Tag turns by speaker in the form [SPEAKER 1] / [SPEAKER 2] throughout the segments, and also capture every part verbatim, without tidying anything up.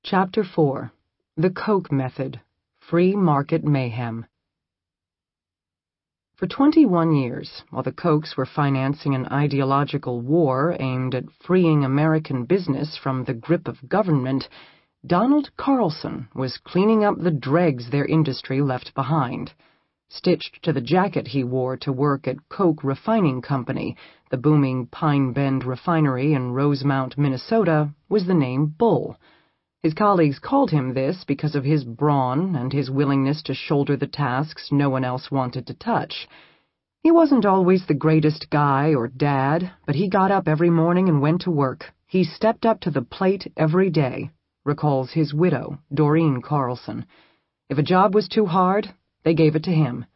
[SPEAKER 1] Chapter four. The Koch Method. Free Market Mayhem. For twenty-one years, while the Kochs were financing an ideological war aimed at freeing American business from the grip of government, Donald Carlson was cleaning up the dregs their industry left behind. Stitched to the jacket he wore to work at Koch Refining Company, the booming Pine Bend refinery in Rosemount, Minnesota, was the name Bull. His colleagues called him this because of his brawn and his willingness to shoulder the tasks no one else wanted to touch. He wasn't always the greatest guy or dad, but he got up every morning and went to work. He stepped up to the plate every day, recalls his widow, Doreen Carlson. If a job was too hard, they gave it to him.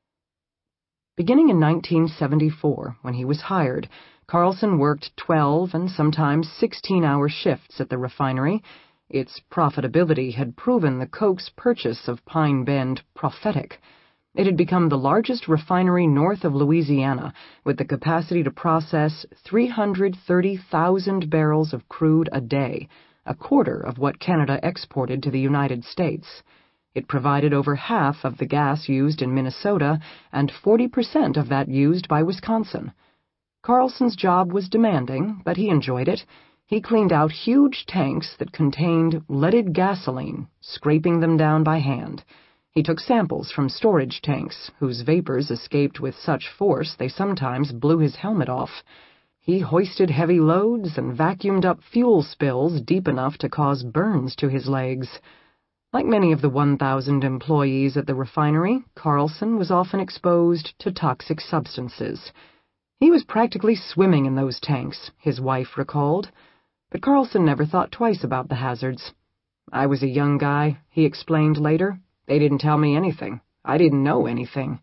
[SPEAKER 1] Beginning in nineteen seventy-four, when he was hired, Carlson worked twelve and sometimes sixteen-hour shifts at the refinery. Its profitability had proven the Koch's purchase of Pine Bend prophetic. It had become the largest refinery north of Louisiana, with the capacity to process three hundred thirty thousand barrels of crude a day, a quarter of what Canada exported to the United States. It provided over half of the gas used in Minnesota and forty percent of that used by Wisconsin. Carlson's job was demanding, but he enjoyed it. He cleaned out huge tanks that contained leaded gasoline, scraping them down by hand. He took samples from storage tanks, whose vapors escaped with such force they sometimes blew his helmet off. He hoisted heavy loads and vacuumed up fuel spills deep enough to cause burns to his legs. Like many of the one thousand employees at the refinery, Carlson was often exposed to toxic substances. He was practically swimming in those tanks, his wife recalled. But Carlson never thought twice about the hazards. "I was a young guy," he explained later. "They didn't tell me anything. I didn't know anything."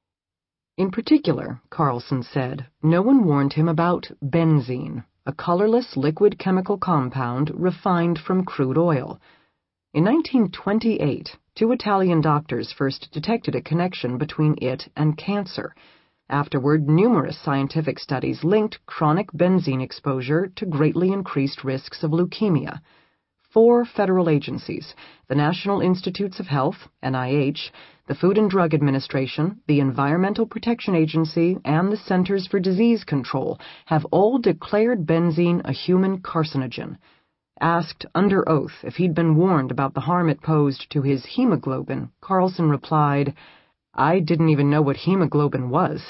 [SPEAKER 1] In particular, Carlson said, no one warned him about benzene, a colorless liquid chemical compound refined from crude oil. In nineteen twenty-eight, two Italian doctors first detected a connection between it and cancer. Afterward, numerous scientific studies linked chronic benzene exposure to greatly increased risks of leukemia. Four federal agencies, the National Institutes of Health, N I H, the Food and Drug Administration, the Environmental Protection Agency, and the Centers for Disease Control, have all declared benzene a human carcinogen. Asked under oath if he'd been warned about the harm it posed to his hemoglobin, Carlson replied, "I didn't even know what hemoglobin was."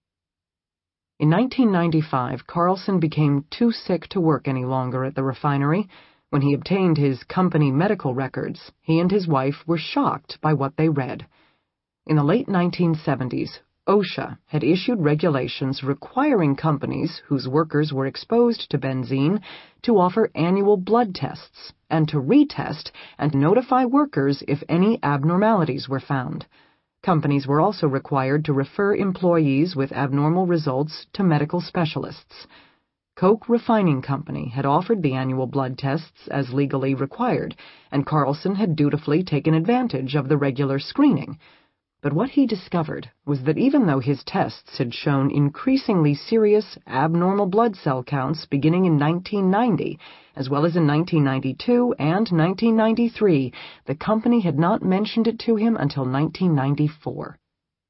[SPEAKER 1] In nineteen ninety-five, Carlson became too sick to work any longer at the refinery. When he obtained his company medical records, he and his wife were shocked by what they read. In the late nineteen seventies, OSHA had issued regulations requiring companies whose workers were exposed to benzene to offer annual blood tests and to retest and notify workers if any abnormalities were found. Companies were also required to refer employees with abnormal results to medical specialists. Koch Refining Company had offered the annual blood tests as legally required, and Carlson had dutifully taken advantage of the regular screening. But what he discovered was that even though his tests had shown increasingly serious abnormal blood cell counts beginning in nineteen ninety, as well as in nineteen ninety-two and nineteen ninety-three, the company had not mentioned it to him until nineteen ninety-four.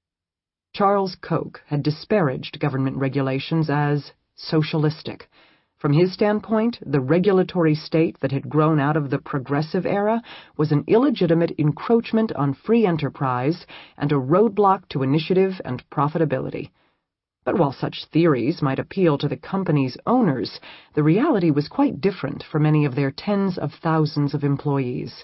[SPEAKER 1] Charles Koch had disparaged government regulations as socialistic. From his standpoint, the regulatory state that had grown out of the progressive era was an illegitimate encroachment on free enterprise and a roadblock to initiative and profitability. But while such theories might appeal to the company's owners, the reality was quite different for many of their tens of thousands of employees.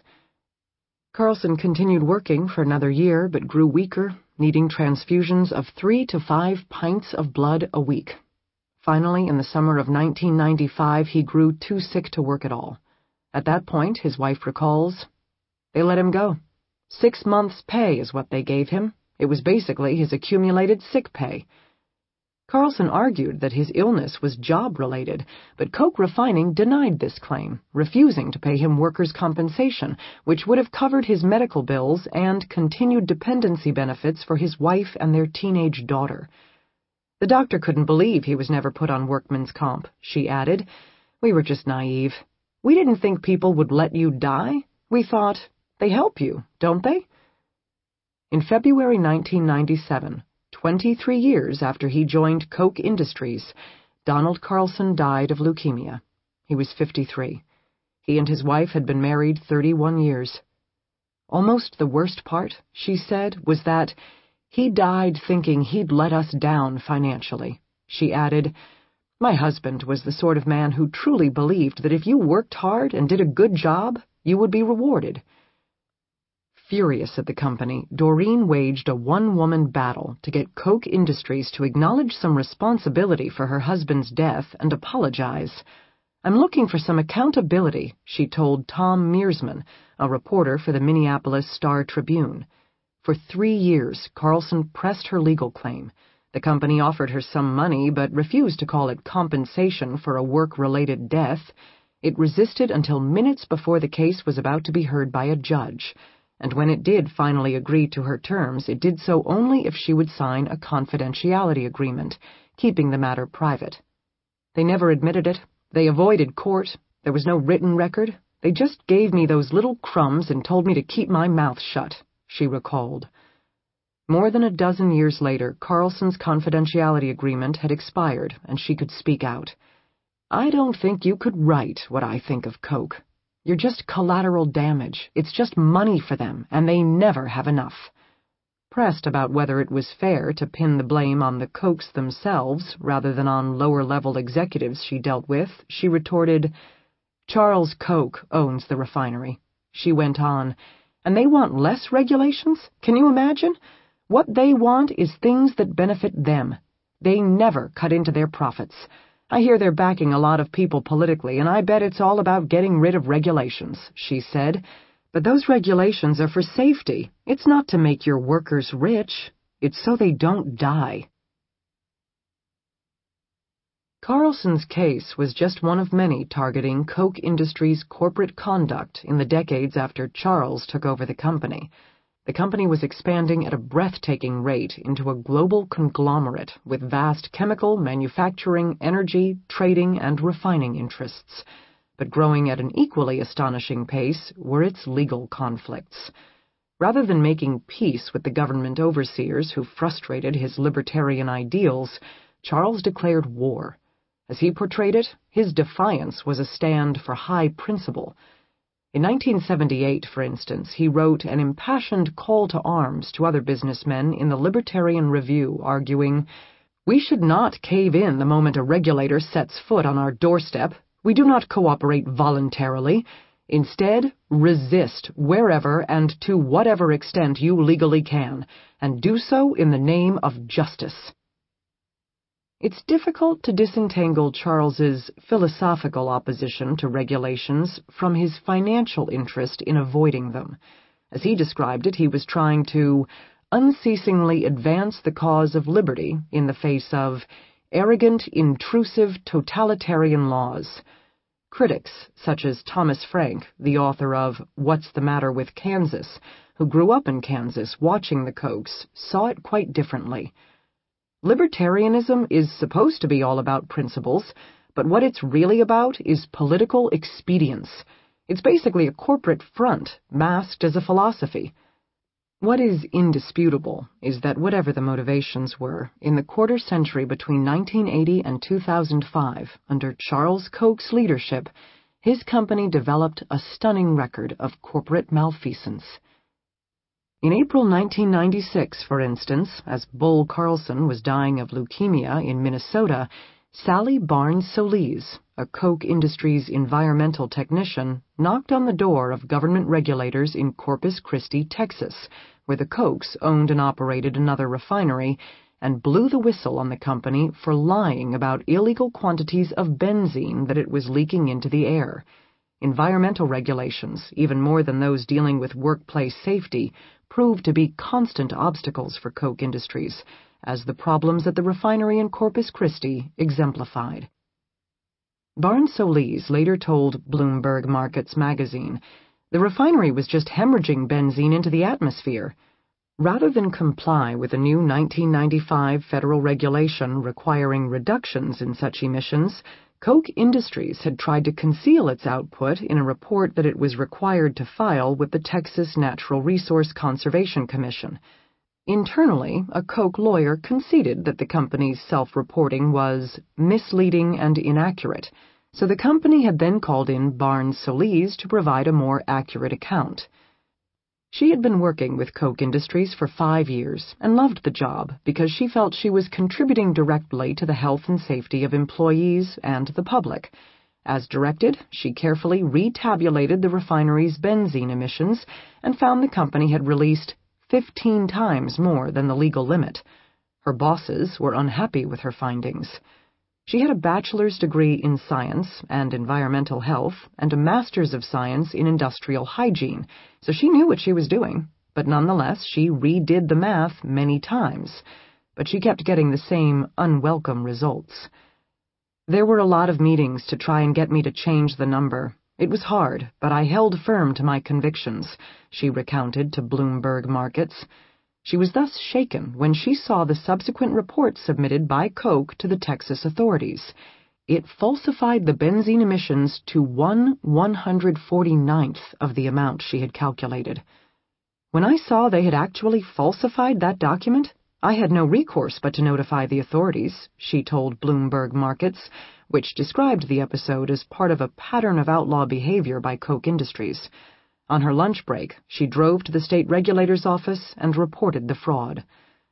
[SPEAKER 1] Carlson continued working for another year but grew weaker, needing transfusions of three to five pints of blood a week. Finally, in the summer of nineteen ninety-five, he grew too sick to work at all. At that point, his wife recalls, they let him go. Six months' pay is what they gave him. It was basically his accumulated sick pay. Carlson argued that his illness was job-related, but Koch Refining denied this claim, refusing to pay him workers' compensation, which would have covered his medical bills and continued dependency benefits for his wife and their teenage daughter. The doctor couldn't believe he was never put on workman's comp, she added. We were just naive. We didn't think people would let you die. We thought, they help you, don't they? In February nineteen ninety-seven, twenty-three years after he joined Koch Industries, Donald Carlson died of leukemia. He was fifty-three. He and his wife had been married thirty-one years. Almost the worst part, she said, was that he died thinking he'd let us down financially. She added, "My husband was the sort of man who truly believed that if you worked hard and did a good job, you would be rewarded." Furious at the company, Doreen waged a one-woman battle to get Koch Industries to acknowledge some responsibility for her husband's death and apologize. "I'm looking for some accountability," she told Tom Mearsman, a reporter for the Minneapolis Star-Tribune. For three years, Carlson pressed her legal claim. The company offered her some money but refused to call it compensation for a work-related death. It resisted until minutes before the case was about to be heard by a judge. And when it did finally agree to her terms, it did so only if she would sign a confidentiality agreement, keeping the matter private. They never admitted it. They avoided court. There was no written record. They just gave me those little crumbs and told me to keep my mouth shut, she recalled. More than a dozen years later, Carlson's confidentiality agreement had expired, and she could speak out. "I don't think you could write what I think of Koch. You're just collateral damage. It's just money for them, and they never have enough." Pressed about whether it was fair to pin the blame on the Kochs themselves rather than on lower-level executives she dealt with, she retorted, "Charles Koch owns the refinery." She went on, "And they want less regulations? Can you imagine? What they want is things that benefit them. They never cut into their profits. I hear they're backing a lot of people politically, and I bet it's all about getting rid of regulations," she said. "But those regulations are for safety. It's not to make your workers rich. It's so they don't die." Carlson's case was just one of many targeting Koch Industries' corporate conduct in the decades after Charles took over the company. The company was expanding at a breathtaking rate into a global conglomerate with vast chemical, manufacturing, energy, trading, and refining interests. But growing at an equally astonishing pace were its legal conflicts. Rather than making peace with the government overseers who frustrated his libertarian ideals, Charles declared war. As he portrayed it, his defiance was a stand for high principle. In nineteen seventy-eight, for instance, he wrote an impassioned call to arms to other businessmen in the Libertarian Review, arguing, "We should not cave in the moment a regulator sets foot on our doorstep. We do not cooperate voluntarily. Instead, resist wherever and to whatever extent you legally can, and do so in the name of justice." It's difficult to disentangle Charles's philosophical opposition to regulations from his financial interest in avoiding them. As he described it, he was trying to unceasingly advance the cause of liberty in the face of arrogant, intrusive, totalitarian laws. Critics, such as Thomas Frank, the author of What's the Matter with Kansas, who grew up in Kansas watching the Kochs, saw it quite differently. Libertarianism is supposed to be all about principles, but what it's really about is political expedience. It's basically a corporate front, masked as a philosophy. What is indisputable is that whatever the motivations were, in the quarter century between nineteen eighty and two thousand five, under Charles Koch's leadership, his company developed a stunning record of corporate malfeasance. In April nineteen ninety-six, for instance, as Bull Carlson was dying of leukemia in Minnesota, Sally Barnes-Solis, a Koch Industries environmental technician, knocked on the door of government regulators in Corpus Christi, Texas, where the Kochs owned and operated another refinery, and blew the whistle on the company for lying about illegal quantities of benzene that it was leaking into the air. Environmental regulations, even more than those dealing with workplace safety, proved to be constant obstacles for Koch Industries, as the problems at the refinery in Corpus Christi exemplified. Barnes-Solis later told Bloomberg Markets magazine, "The refinery was just hemorrhaging benzene into the atmosphere." Rather than comply with a new nineteen ninety-five federal regulation requiring reductions in such emissions, Koch Industries had tried to conceal its output in a report that it was required to file with the Texas Natural Resource Conservation Commission. Internally, a Koch lawyer conceded that the company's self-reporting was misleading and inaccurate, so the company had then called in Barnes Solis to provide a more accurate account. She had been working with Koch Industries for five years and loved the job because she felt she was contributing directly to the health and safety of employees and the public. As directed, she carefully retabulated the refinery's benzene emissions and found the company had released fifteen times more than the legal limit. Her bosses were unhappy with her findings. She had a bachelor's degree in science and environmental health and a master's of science in industrial hygiene, so she knew what she was doing, but nonetheless she redid the math many times, but she kept getting the same unwelcome results. There were a lot of meetings to try and get me to change the number. It was hard, but I held firm to my convictions, she recounted to Bloomberg Markets. She was thus shaken when she saw the subsequent report submitted by Koch to the Texas authorities. It falsified the benzene emissions to one one hundred forty-ninth of the amount she had calculated. When I saw they had actually falsified that document, I had no recourse but to notify the authorities, she told Bloomberg Markets, which described the episode as part of a pattern of outlaw behavior by Koch Industries. On her lunch break, she drove to the state regulator's office and reported the fraud.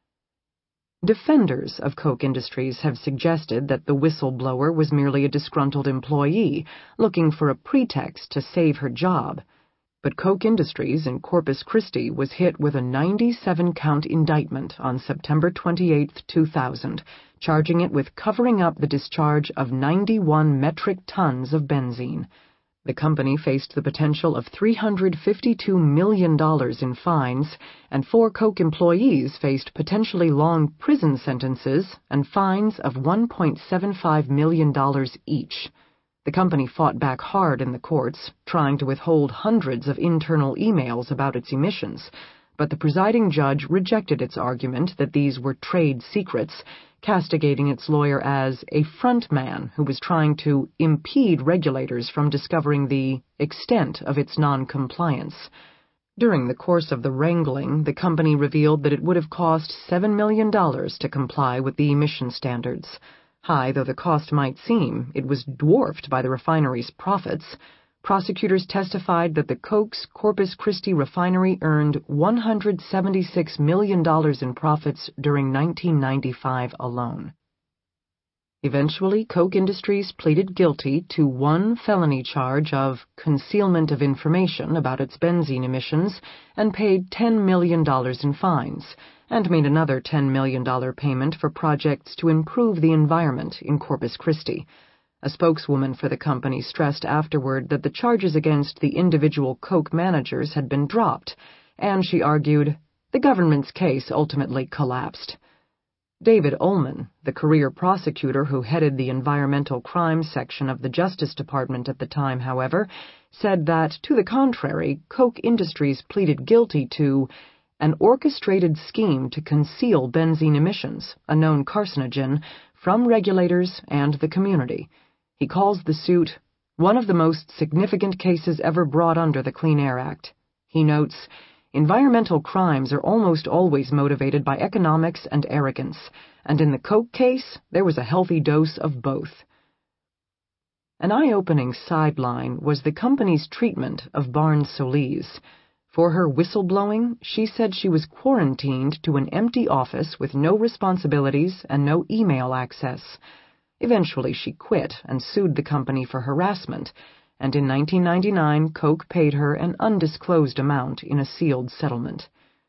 [SPEAKER 1] Defenders of Koch Industries have suggested that the whistleblower was merely a disgruntled employee looking for a pretext to save her job. But Koch Industries in Corpus Christi was hit with a ninety-seven count indictment on September twenty-eighth, two thousand, charging it with covering up the discharge of ninety-one metric tons of benzene. The company faced the potential of three hundred fifty-two million dollars in fines, and four Koch employees faced potentially long prison sentences and fines of one point seven five million dollars each. The company fought back hard in the courts, trying to withhold hundreds of internal emails about its emissions, but the presiding judge rejected its argument that these were trade secrets, castigating its lawyer as a front man who was trying to impede regulators from discovering the extent of its non-compliance. During the course of the wrangling, the company revealed that it would have cost seven million dollars to comply with the emission standards. High though the cost might seem, it was dwarfed by the refinery's profits. Prosecutors testified that the Koch's Corpus Christi refinery earned one hundred seventy-six million dollars in profits during nineteen ninety-five alone. Eventually, Koch Industries pleaded guilty to one felony charge of concealment of information about its benzene emissions and paid ten million dollars in fines, and made another ten million dollars payment for projects to improve the environment in Corpus Christi. A spokeswoman for the company stressed afterward that the charges against the individual Koch managers had been dropped, and she argued, the government's case ultimately collapsed. David Ullman, the career prosecutor who headed the environmental crimes section of the Justice Department at the time, however, said that, to the contrary, Koch Industries pleaded guilty to an orchestrated scheme to conceal benzene emissions, a known carcinogen, from regulators and the community. He calls the suit one of the most significant cases ever brought under the Clean Air Act. He notes, environmental crimes are almost always motivated by economics and arrogance, and in the Koch case, there was a healthy dose of both. An eye-opening sideline was the company's treatment of Barnes Solis. For her whistleblowing, she said she was quarantined to an empty office with no responsibilities and no email access. Eventually, she quit and sued the company for harassment, and in nineteen ninety-nine, Koch paid her an undisclosed amount in a sealed settlement.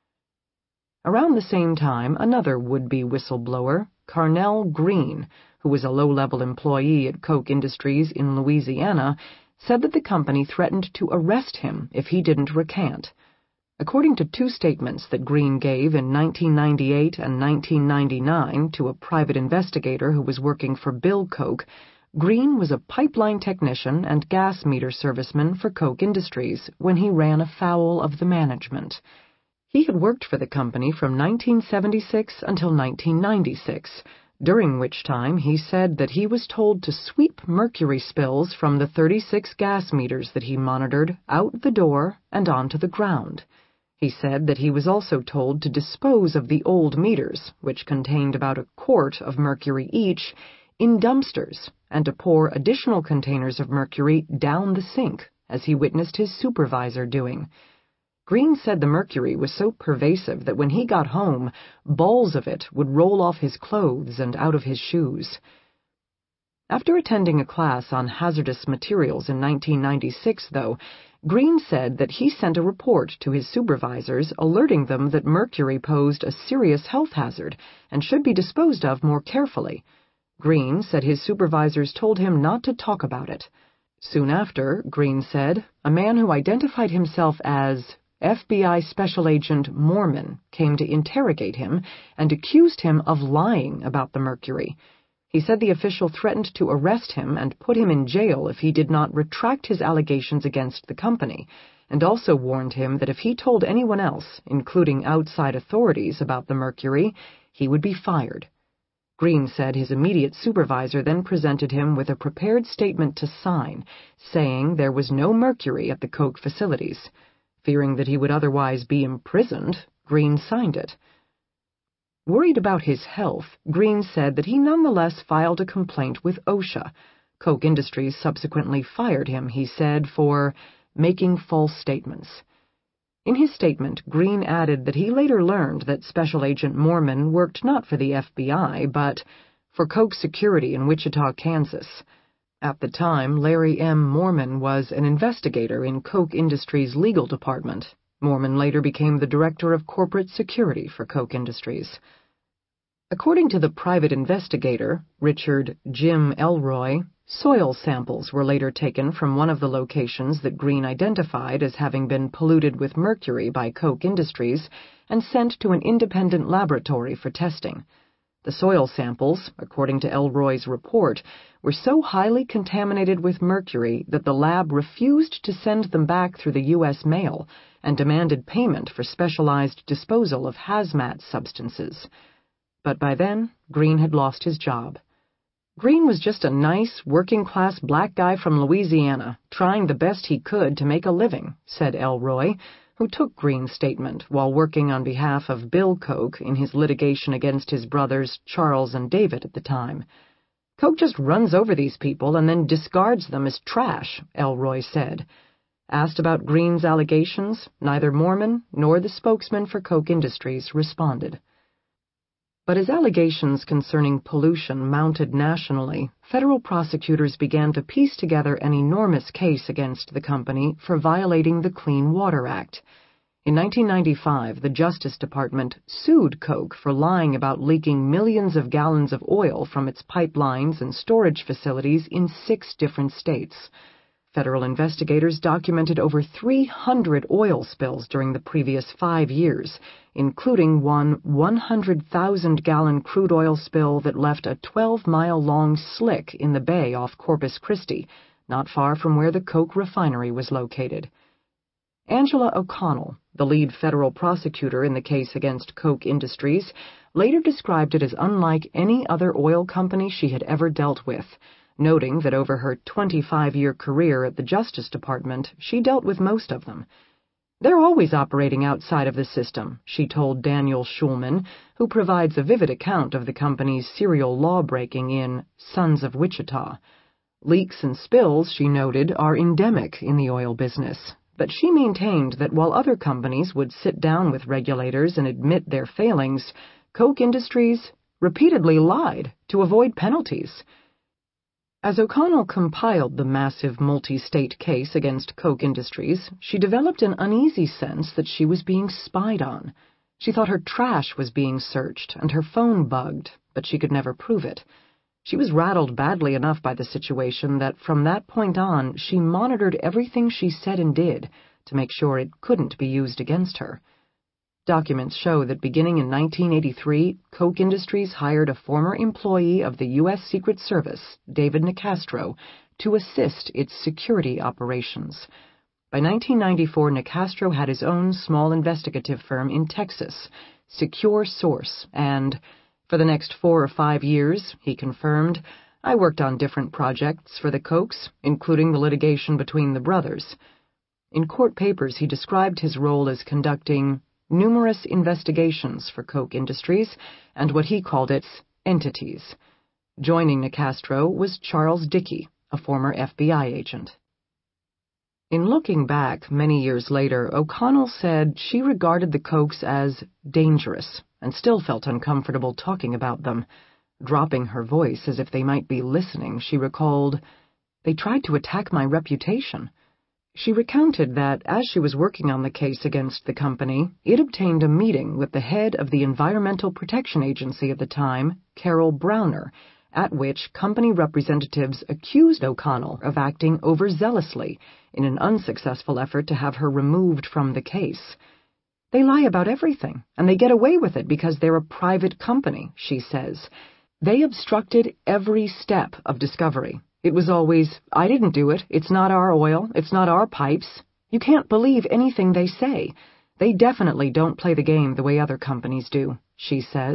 [SPEAKER 1] Around the same time, another would-be whistleblower, Carnell Green, who was a low-level employee at Koch Industries in Louisiana, said that the company threatened to arrest him if he didn't recant. According to two statements that Green gave in nineteen ninety-eight and nineteen ninety-nine to a private investigator who was working for Bill Koch, Green was a pipeline technician and gas meter serviceman for Koch Industries when he ran afoul of the management. He had worked for the company from nineteen seventy-six until nineteen ninety-six. during which time he said that he was told to sweep mercury spills from the thirty-six gas meters that he monitored out the door and onto the ground. He said that he was also told to dispose of the old meters, which contained about a quart of mercury each, in dumpsters, and to pour additional containers of mercury down the sink, as he witnessed his supervisor doing. Green said the mercury was so pervasive that when he got home, balls of it would roll off his clothes and out of his shoes. After attending a class on hazardous materials in nineteen ninety-six, though, Green said that he sent a report to his supervisors alerting them that mercury posed a serious health hazard and should be disposed of more carefully. Green said his supervisors told him not to talk about it. Soon after, Green said, a man who identified himself as F B I Special Agent Mormon came to interrogate him and accused him of lying about the mercury. He said the official threatened to arrest him and put him in jail if he did not retract his allegations against the company, and also warned him that if he told anyone else, including outside authorities, about the mercury, he would be fired. Green said his immediate supervisor then presented him with a prepared statement to sign, saying there was no mercury at the coke facilities. Fearing that he would otherwise be imprisoned, Green signed it. Worried about his health, Green said that he nonetheless filed a complaint with OSHA. Koch Industries subsequently fired him, he said, for making false statements. In his statement, Green added that he later learned that Special Agent Mormon worked not for the F B I, but for Koch Security in Wichita, Kansas. At the time, Larry M. Mormon was an investigator in Koch Industries' legal department. Mormon later became the director of corporate security for Koch Industries. According to the private investigator, Richard Jim Elroy, soil samples were later taken from one of the locations that Green identified as having been polluted with mercury by Koch Industries and sent to an independent laboratory for testing. The soil samples, according to Elroy's report, were so highly contaminated with mercury that the lab refused to send them back through the U S mail and demanded payment for specialized disposal of hazmat substances. But by then, Green had lost his job. Green was just a nice, working-class black guy from Louisiana, trying the best he could to make a living, said Elroy, who took Green's statement while working on behalf of Bill Koch in his litigation against his brothers Charles and David at the time. Koch just runs over these people and then discards them as trash, Elroy said. Asked about Green's allegations, neither Mormon nor the spokesman for Koch Industries responded. But as allegations concerning pollution mounted nationally, federal prosecutors began to piece together an enormous case against the company for violating the Clean Water Act. In nineteen ninety-five, the Justice Department sued Koch for lying about leaking millions of gallons of oil from its pipelines and storage facilities in six different states. Federal investigators documented over three hundred oil spills during the previous five years, including one one hundred thousand gallon crude oil spill that left a twelve-mile-long slick in the bay off Corpus Christi, not far from where the Koch refinery was located. Angela O'Connell, the lead federal prosecutor in the case against Koch Industries, later described it as unlike any other oil company she had ever dealt with, noting that over her twenty-five-year career at the Justice Department, she dealt with most of them. They're always operating outside of the system, she told Daniel Schulman, who provides a vivid account of the company's serial law-breaking in Sons of Wichita. Leaks and spills, she noted, are endemic in the oil business, but she maintained that while other companies would sit down with regulators and admit their failings, Koch Industries repeatedly lied to avoid penalties. As O'Connell compiled the massive multi-state case against Koch Industries, she developed an uneasy sense that she was being spied on. She thought her trash was being searched and her phone bugged, but she could never prove it. She was rattled badly enough by the situation that from that point on she monitored everything she said and did to make sure it couldn't be used against her. Documents show that beginning in nineteen eighty-three, Koch Industries hired a former employee of the U S Secret Service, David Nicastro, to assist its security operations. By nineteen ninety-four, Nicastro had his own small investigative firm in Texas, Secure Source, and For the next four or five years, he confirmed, I worked on different projects for the Kochs, including the litigation between the brothers. In court papers, he described his role as conducting numerous investigations for Koch Industries and what he called its entities. Joining Nicastro was Charles Dickey, a former F B I agent. In looking back many years later, O'Connell said she regarded the Kochs as dangerous and still felt uncomfortable talking about them. Dropping her voice as if they might be listening, she recalled, "They tried to attack my reputation." She recounted that as she was working on the case against the company, it obtained a meeting with the head of the Environmental Protection Agency at the time, Carol Browner, at which company representatives accused O'Connell of acting overzealously in an unsuccessful effort to have her removed from the case. They lie about everything, and they get away with it because they're a private company, she says. They obstructed every step of discovery. It was always, I didn't do it, it's not our oil, it's not our pipes. You can't believe anything they say. They definitely don't play the game the way other companies do, she says.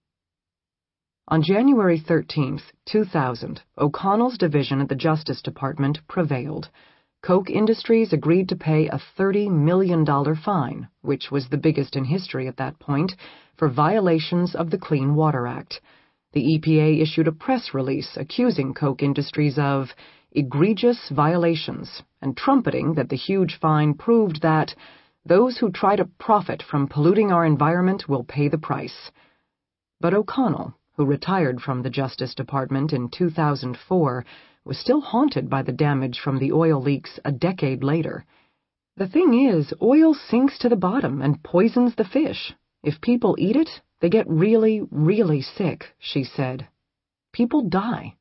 [SPEAKER 1] On January thirteenth, two thousand, O'Connell's division at the Justice Department prevailed. Koch Industries agreed to pay a thirty million dollars fine, which was the biggest in history at that point, for violations of the Clean Water Act. The E P A issued a press release accusing Koch Industries of egregious violations and trumpeting that the huge fine proved that those who try to profit from polluting our environment will pay the price. But O'Connell, who retired from the Justice Department in two thousand four, was still haunted by the damage from the oil leaks a decade later. The thing is, oil sinks to the bottom and poisons the fish. If people eat it, they get really, really sick, she said. People die.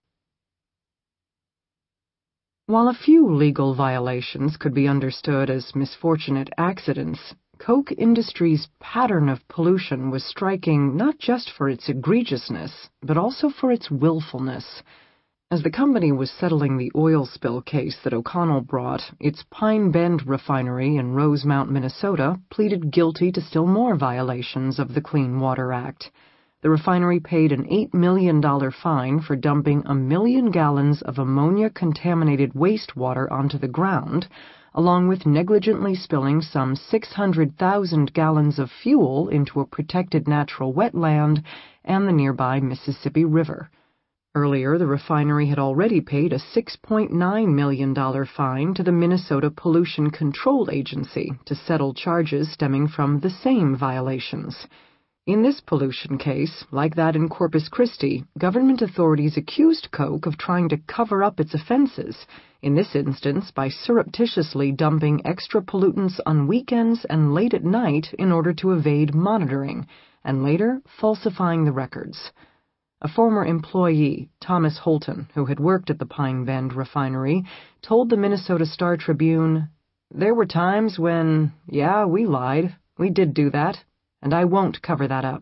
[SPEAKER 1] While a few legal violations could be understood as misfortunate accidents, Koch Industries' pattern of pollution was striking not just for its egregiousness, but also for its willfulness. As the company was settling the oil spill case that O'Connell brought, its Pine Bend refinery in Rosemount, Minnesota, pleaded guilty to still more violations of the Clean Water Act. The refinery paid an eight million dollars fine for dumping a million gallons of ammonia-contaminated wastewater onto the ground, along with negligently spilling some six hundred thousand gallons of fuel into a protected natural wetland and the nearby Mississippi River. Earlier, the refinery had already paid a six point nine million dollars fine to the Minnesota Pollution Control Agency to settle charges stemming from the same violations. In this pollution case, like that in Corpus Christi, government authorities accused Koch of trying to cover up its offenses, in this instance by surreptitiously dumping extra pollutants on weekends and late at night in order to evade monitoring, and later falsifying the records. A former employee, Thomas Holton, who had worked at the Pine Bend refinery, told the Minnesota Star Tribune, "There were times when, yeah, we lied. We did do that, and I won't cover that up."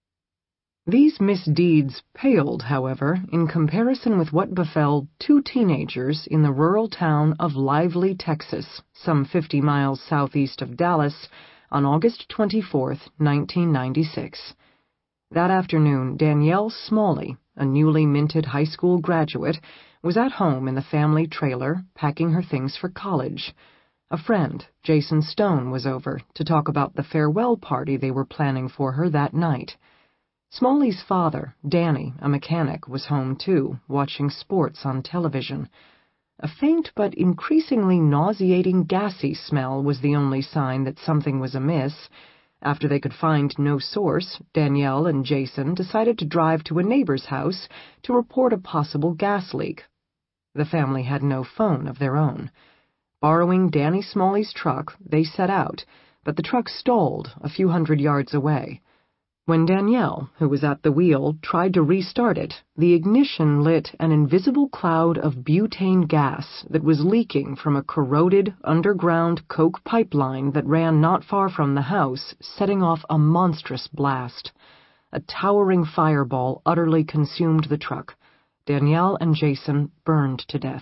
[SPEAKER 1] These misdeeds paled, however, in comparison with what befell two teenagers in the rural town of Lively, Texas, some fifty miles southeast of Dallas, on August twenty-fourth, nineteen ninety-six. That afternoon, Danielle Smalley, a newly minted high school graduate, was at home in the family trailer, packing her things for college. A friend, Jason Stone, was over to talk about the farewell party they were planning for her that night. Smalley's father, Danny, a mechanic, was home too, watching sports on television. A faint but increasingly nauseating gassy smell was the only sign that something was amiss. After they could find no source, Danielle and Jason decided to drive to a neighbor's house to report a possible gas leak. The family had no phone of their own. Borrowing Danny Smalley's truck, they set out, but the truck stalled a few hundred yards away. When Danielle, who was at the wheel, tried to restart it, the ignition lit an invisible cloud of butane gas that was leaking from a corroded, underground coke pipeline that ran not far from the house, setting off a monstrous blast. A towering fireball utterly consumed the truck. Danielle and Jason burned to death.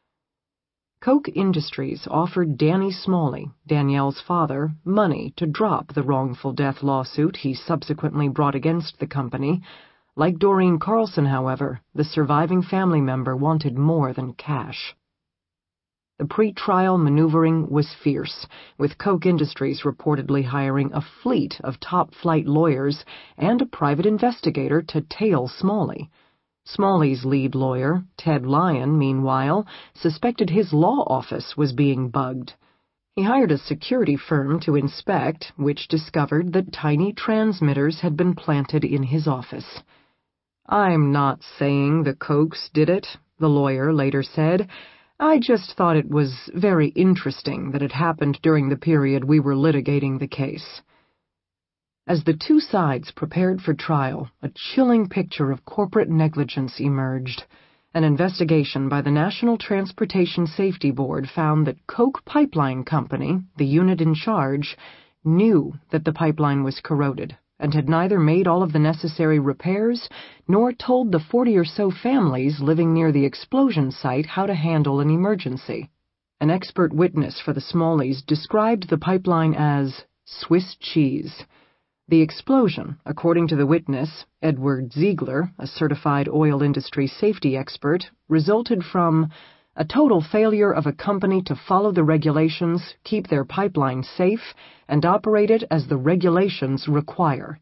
[SPEAKER 1] Koch Industries offered Danny Smalley, Danielle's father, money to drop the wrongful death lawsuit he subsequently brought against the company, Like Doreen Carlson, however, the surviving family member wanted more than cash. The pre-trial maneuvering was fierce, with Koch Industries reportedly hiring a fleet of top-flight lawyers and a private investigator to tail Smalley. Smalley's lead lawyer, Ted Lyon, meanwhile, suspected his law office was being bugged. He hired a security firm to inspect, which discovered that tiny transmitters had been planted in his office. "I'm not saying the Kochs did it," the lawyer later said. "I just thought it was very interesting that it happened during the period we were litigating the case." As the two sides prepared for trial, a chilling picture of corporate negligence emerged. An investigation by the National Transportation Safety Board found that Koch Pipeline Company, the unit in charge, knew that the pipeline was corroded and had neither made all of the necessary repairs nor told the forty or so families living near the explosion site how to handle an emergency. An expert witness for the Smalleys described the pipeline as Swiss cheese. The explosion, according to the witness, Edward Ziegler, a certified oil industry safety expert, resulted from a total failure of a company to follow the regulations, keep their pipeline safe, and operate it as the regulations require.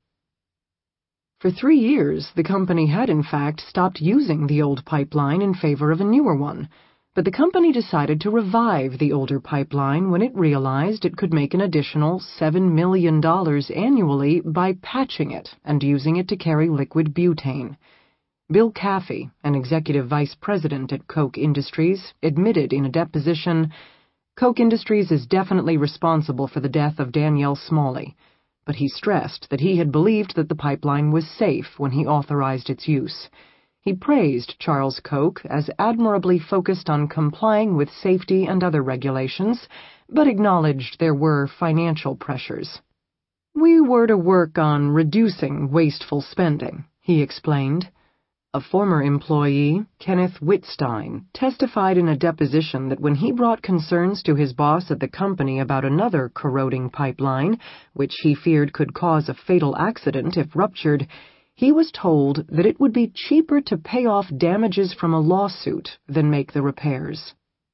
[SPEAKER 1] For three years, the company had in fact stopped using the old pipeline in favor of a newer one, but the company decided to revive the older pipeline when it realized it could make an additional seven million dollars annually by patching it and using it to carry liquid butane. Bill Caffey, an executive vice president at Koch Industries, admitted in a deposition, "Koch Industries is definitely responsible for the death of Danielle Smalley," but he stressed that he had believed that the pipeline was safe when he authorized its use. He praised Charles Koch as admirably focused on complying with safety and other regulations, but acknowledged there were financial pressures. "We were to work on reducing wasteful spending," he explained. A former employee, Kenneth Wittstein, testified in a deposition that when he brought concerns to his boss at the company about another corroding pipeline, which he feared could cause a fatal accident if ruptured, he was told that it would be cheaper to pay off damages from a lawsuit than make the repairs.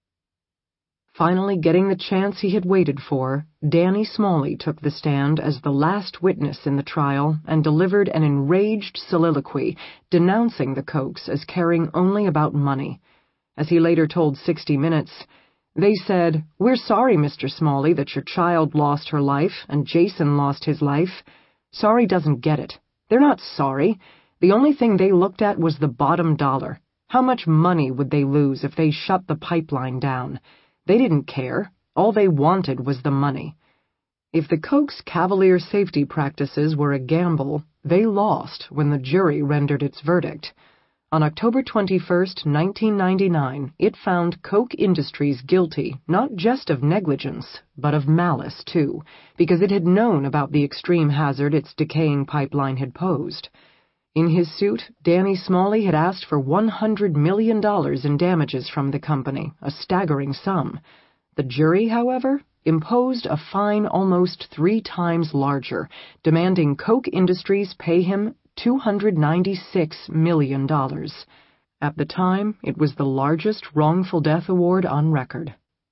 [SPEAKER 1] Finally getting the chance he had waited for, Danny Smalley took the stand as the last witness in the trial and delivered an enraged soliloquy denouncing the Kochs as caring only about money. As he later told sixty minutes, "They said, 'We're sorry, Mister Smalley, that your child lost her life and Jason lost his life.' Sorry doesn't get it. They're not sorry. The only thing they looked at was the bottom dollar. How much money would they lose if they shut the pipeline down? They didn't care. All they wanted was the money. If the Koch's cavalier safety practices were a gamble, they lost when the jury rendered its verdict. On October twenty-first, nineteen ninety-nine, it found Koch Industries guilty not just of negligence, but of malice, too, because it had known about the extreme hazard its decaying pipeline had posed. In his suit, Danny Smalley had asked for one hundred million dollars in damages from the company, a staggering sum. The jury, however, imposed a fine almost three times larger, demanding Koch Industries pay him two hundred ninety-six million dollars. At the time, it was the largest wrongful death award on record.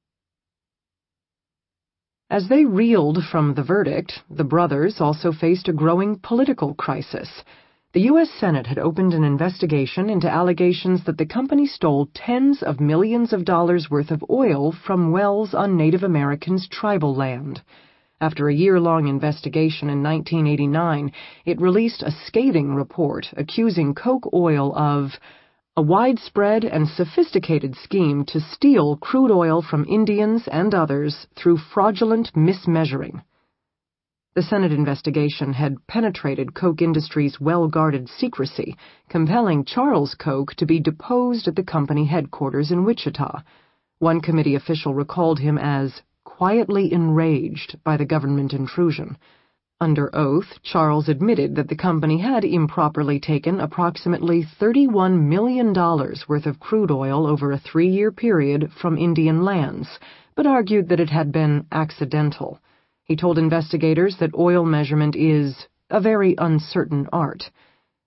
[SPEAKER 1] As they reeled from the verdict, the brothers also faced a growing political crisis. The U S Senate had opened an investigation into allegations that the company stole tens of millions of dollars worth of oil from wells on Native Americans' tribal land. After a year-long investigation in nineteen eighty-nine, it released a scathing report accusing Koch Oil of a widespread and sophisticated scheme to steal crude oil from Indians and others through fraudulent mismeasuring. The Senate investigation had penetrated Koch Industries' well-guarded secrecy, compelling Charles Koch to be deposed at the company headquarters in Wichita. One committee official recalled him as quietly enraged by the government intrusion. Under oath, Charles admitted that the company had improperly taken approximately thirty-one million dollars worth of crude oil over a three-year period from Indian lands, but argued that it had been accidental. He told investigators that oil measurement is a very uncertain art.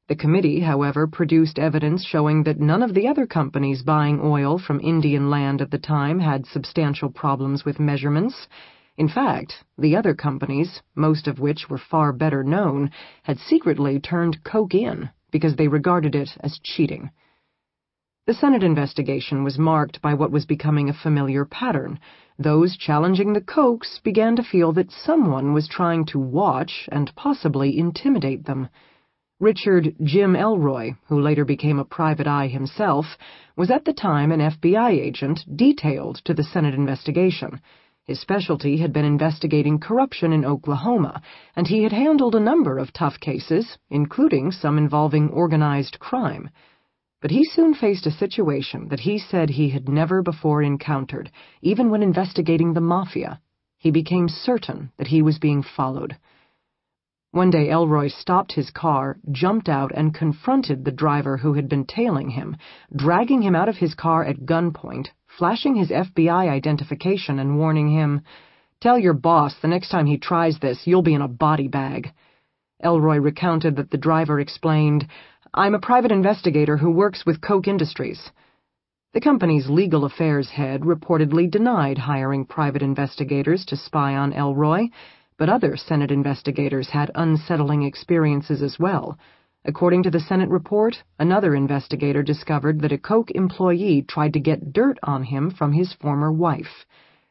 [SPEAKER 1] The committee, however, produced evidence showing that none of the other companies buying oil from Indian land at the time had substantial problems with measurements. In fact, the other companies, most of which were far better known, had secretly turned coke in because they regarded it as cheating. The Senate investigation was marked by what was becoming a familiar pattern. Those challenging the Kochs began to feel that someone was trying to watch and possibly intimidate them. Richard Jim Elroy, who later became a private eye himself, was at the time an F B I agent detailed to the Senate investigation. His specialty had been investigating corruption in Oklahoma, and he had handled a number of tough cases, including some involving organized crime. But he soon faced a situation that he said he had never before encountered, even when investigating the mafia. He became certain that he was being followed. One day Elroy stopped his car, jumped out, and confronted the driver who had been tailing him, dragging him out of his car at gunpoint, flashing his F B I identification and warning him, "Tell your boss the next time he tries this, you'll be in a body bag." Elroy recounted that the driver explained, "I'm a private investigator who works with Koch Industries." The company's legal affairs head reportedly denied hiring private investigators to spy on Elroy, but other Senate investigators had unsettling experiences as well. According to the Senate report, another investigator discovered that a Koch employee tried to get dirt on him from his former wife.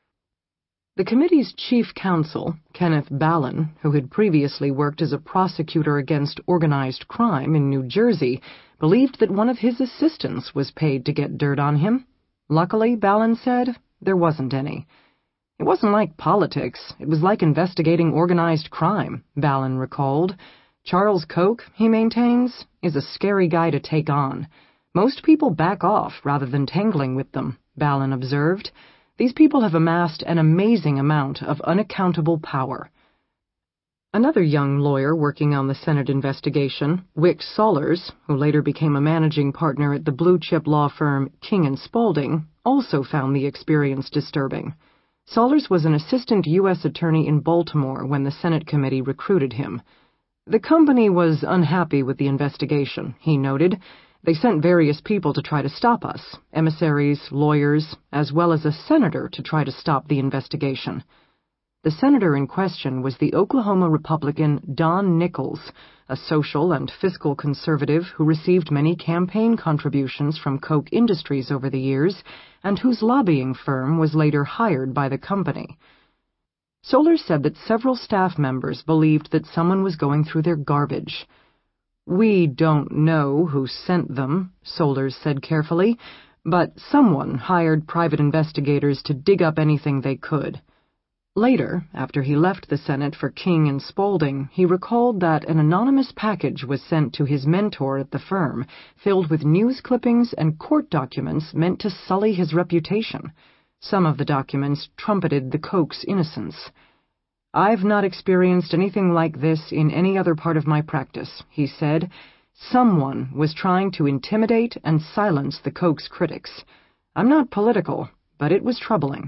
[SPEAKER 1] The committee's chief counsel, Kenneth Ballin, who had previously worked as a prosecutor against organized crime in New Jersey, believed that one of his assistants was paid to get dirt on him. Luckily, Ballin said, there wasn't any. It wasn't like politics, it was like investigating organized crime, Ballin recalled. Charles Koch, he maintains, is a scary guy to take on. Most people back off rather than tangling with them, Ballin observed. These people have amassed an amazing amount of unaccountable power. Another young lawyer working on the Senate investigation, Wick Sollers, who later became a managing partner at the blue-chip law firm King and Spalding, also found the experience disturbing. Sollers was an assistant U S attorney in Baltimore when the Senate committee recruited him. The company was unhappy with the investigation, he noted. They sent various people to try to stop us, emissaries, lawyers, as well as a senator to try to stop the investigation. The senator in question was the Oklahoma Republican Don Nichols, a social and fiscal conservative who received many campaign contributions from Koch Industries over the years and whose lobbying firm was later hired by the company. Sollers said that several staff members believed that someone was going through their garbage. "We don't know who sent them," Sollers said carefully, "but someone hired private investigators to dig up anything they could." Later, after he left the Senate for King and Spalding, he recalled that an anonymous package was sent to his mentor at the firm, filled with news clippings and court documents meant to sully his reputation. Some of the documents trumpeted the Koch's innocence. "I've not experienced anything like this in any other part of my practice," he said. "Someone was trying to intimidate and silence the Koch's critics. I'm not political, but it was troubling."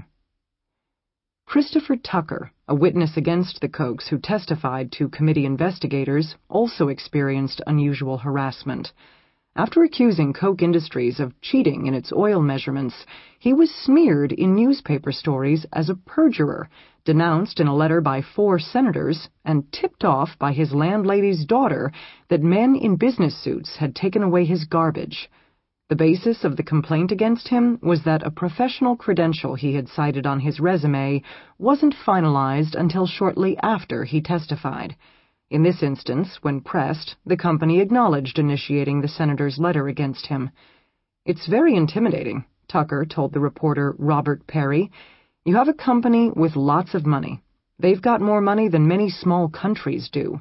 [SPEAKER 1] Christopher Tucker, a witness against the Kochs who testified to committee investigators, also experienced unusual harassment. After accusing Koch Industries of cheating in its oil measurements, he was smeared in newspaper stories as a perjurer, denounced in a letter by four senators, and tipped off by his landlady's daughter that men in business suits had taken away his garbage. The basis of the complaint against him was that a professional credential he had cited on his resume wasn't finalized until shortly after he testified. In this instance, when pressed, the company acknowledged initiating the senator's letter against him. "It's very intimidating," Tucker told the reporter Robert Perry. "You have a company with lots of money. They've got more money than many small countries do."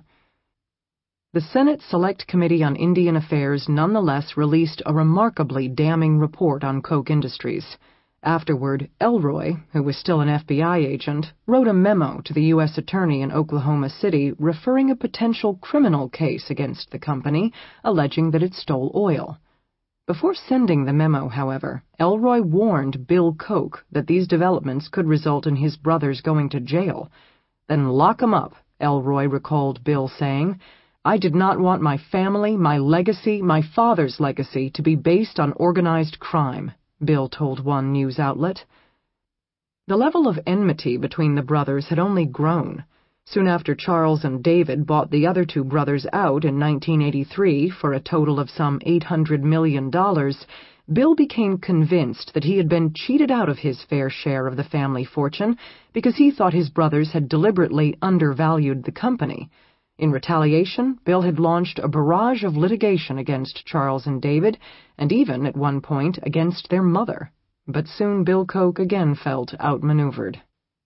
[SPEAKER 1] The Senate Select Committee on Indian Affairs nonetheless released a remarkably damning report on Koch Industries. Afterward, Elroy, who was still an F B I agent, wrote a memo to the U S attorney in Oklahoma City referring a potential criminal case against the company, alleging that it stole oil. Before sending the memo, however, Elroy warned Bill Koch that these developments could result in his brothers going to jail. "Then lock 'em up," Elroy recalled Bill saying. I did not want my family, my legacy, my father's legacy to be based on organized crime, Bill told one news outlet. The level of enmity between the brothers had only grown. Soon after Charles and David bought the other two brothers out in nineteen eighty-three for a total of some eight hundred million dollars, Bill became convinced that he had been cheated out of his fair share of the family fortune because he thought his brothers had deliberately undervalued the company. In retaliation, Bill had launched a barrage of litigation against Charles and David, and even, at one point, against their mother. But soon Bill Koch again felt outmaneuvered.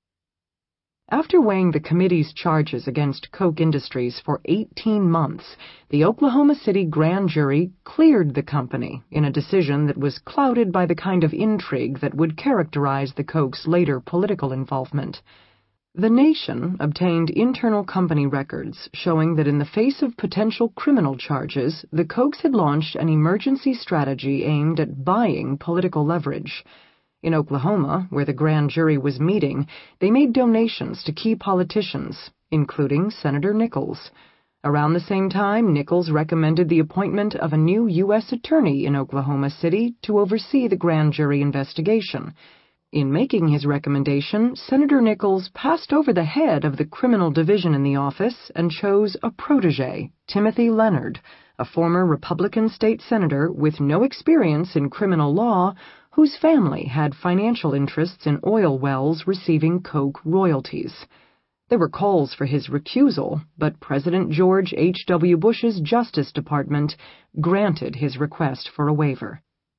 [SPEAKER 1] After weighing the committee's charges against Koch Industries for eighteen months, the Oklahoma City grand jury cleared the company in a decision that was clouded by the kind of intrigue that would characterize the Koch's later political involvement. The Nation obtained internal company records showing that in the face of potential criminal charges, the Kochs had launched an emergency strategy aimed at buying political leverage. In Oklahoma, where the grand jury was meeting, they made donations to key politicians, including Senator Nichols. Around the same time, Nichols recommended the appointment of a new U S attorney in Oklahoma City to oversee the grand jury investigation. In making his recommendation, Senator Nichols passed over the head of the criminal division in the office and chose a protege, Timothy Leonard, a former Republican state senator with no experience in criminal law, whose family had financial interests in oil wells receiving Koch royalties. There were calls for his recusal, but President George H W Bush's Justice Department granted his request for a waiver.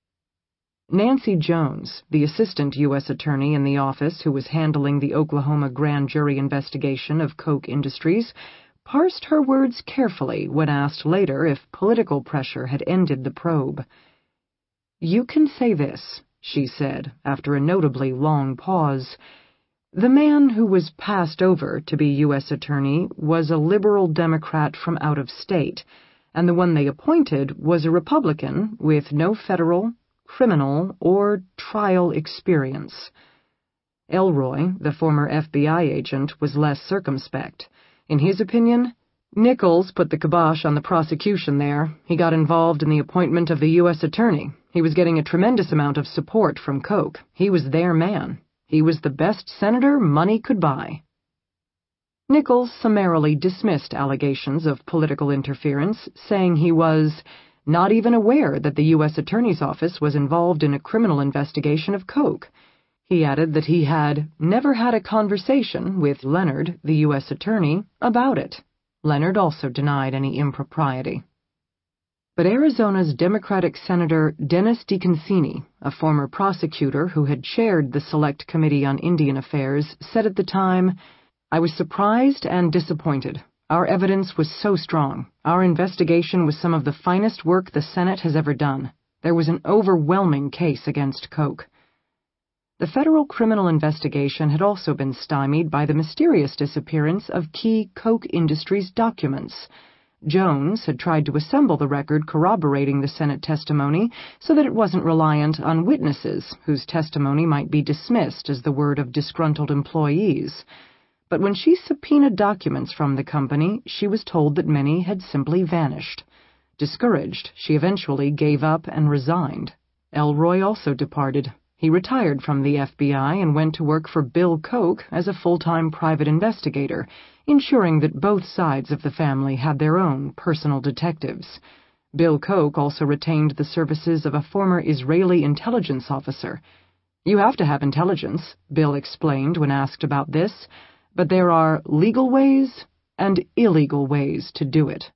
[SPEAKER 1] Nancy Jones, the assistant U S attorney in the office who was handling the Oklahoma grand jury investigation of Koch Industries, parsed her words carefully when asked later if political pressure had ended the probe. "You can say this," she said, after a notably long pause. "The man who was passed over to be U S attorney was a liberal Democrat from out of state, and the one they appointed was a Republican with no federal, criminal, or trial experience." Elroy, the former F B I agent, was less circumspect. In his opinion, Nichols put the kibosh on the prosecution there. He got involved in the appointment of the U S attorney. He was getting a tremendous amount of support from Koch. He was their man. He was the best senator money could buy. Nichols summarily dismissed allegations of political interference, saying he was not even aware that the U S Attorney's Office was involved in a criminal investigation of Koch. He added that he had never had a conversation with Leonard, the U S Attorney, about it. Leonard also denied any impropriety. But Arizona's Democratic Senator Dennis DeConcini, a former prosecutor who had chaired the Select Committee on Indian Affairs, said at the time, "I was surprised and disappointed. Our evidence was so strong. Our investigation was some of the finest work the Senate has ever done. There was an overwhelming case against Koch." The federal criminal investigation had also been stymied by the mysterious disappearance of key Koch Industries documents. Jones had tried to assemble the record corroborating the Senate testimony so that it wasn't reliant on witnesses whose testimony might be dismissed as the word of disgruntled employees. But when she subpoenaed documents from the company, she was told that many had simply vanished. Discouraged, she eventually gave up and resigned. Elroy also departed. He retired from the F B I and went to work for Bill Koch as a full-time private investigator, ensuring that both sides of the family had their own personal detectives. Bill Koch also retained the services of a former Israeli intelligence officer. "You have to have intelligence," Bill explained when asked about this, "but there are legal ways and illegal ways to do it."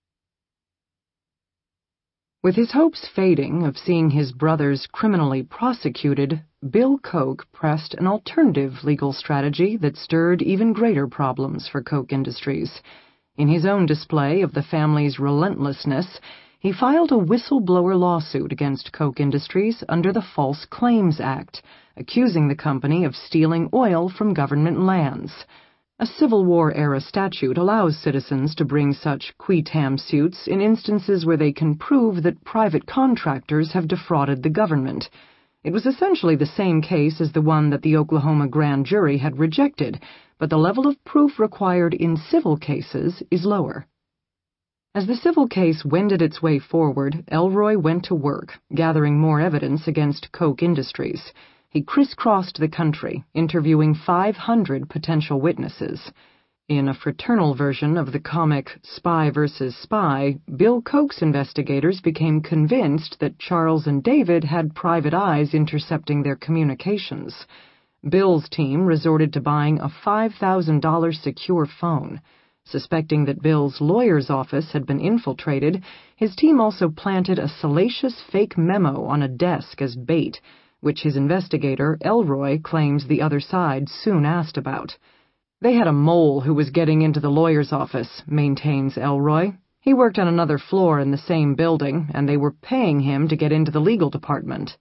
[SPEAKER 1] With his hopes fading of seeing his brothers criminally prosecuted, Bill Koch pressed an alternative legal strategy that stirred even greater problems for Koch Industries. In his own display of the family's relentlessness, he filed a whistleblower lawsuit against Koch Industries under the False Claims Act, accusing the company of stealing oil from government lands. A Civil War-era statute allows citizens to bring such qui tam suits in instances where they can prove that private contractors have defrauded the government. It was essentially the same case as the one that the Oklahoma grand jury had rejected, but the level of proof required in civil cases is lower. As the civil case wended its way forward, Elroy went to work, gathering more evidence against Koch Industries. He crisscrossed the country, interviewing five hundred potential witnesses. In a fraternal version of the comic Spy versus Spy, Bill Koch's investigators became convinced that Charles and David had private eyes intercepting their communications. Bill's team resorted to buying a five thousand dollars secure phone. Suspecting that Bill's lawyer's office had been infiltrated, his team also planted a salacious fake memo on a desk as bait, which his investigator, Elroy, claims the other side soon asked about. They had a mole who was getting into the lawyer's office, maintains Elroy. He worked on another floor in the same building, and they were paying him to get into the legal department.